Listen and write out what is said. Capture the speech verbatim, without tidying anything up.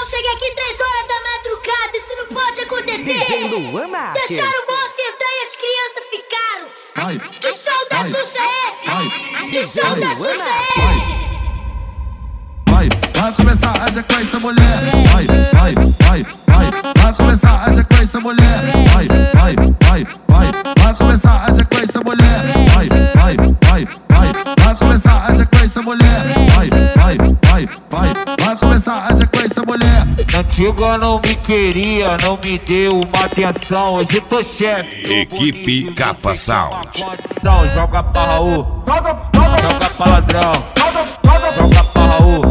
cheguei aqui três horas da madrugada, isso não pode acontecer. D J Luan Marques. Deixaram o bom sentar e as crianças ficaram. Vai, Que show da vai, Xuxa é esse? vai, Que show vai, da vai, Xuxa vai, é esse? vai, vai começar a sequência, mulher. Vai, vai, vai, vai, vai começar a sequência, mulher. Vai, vai, vai, vai, vai começar a sequência, mulher. Vai, vai, vai, vai, vai começar a sequência, mulher. Vai, vai, vai, vai, vai começar a sequência, mulher. Antiga não me queria, não me deu uma atenção. Hoje tô chefe. Equipe Capa Sound. Condição, joga pra Raul, joga pra ladrão, joga pra Raul.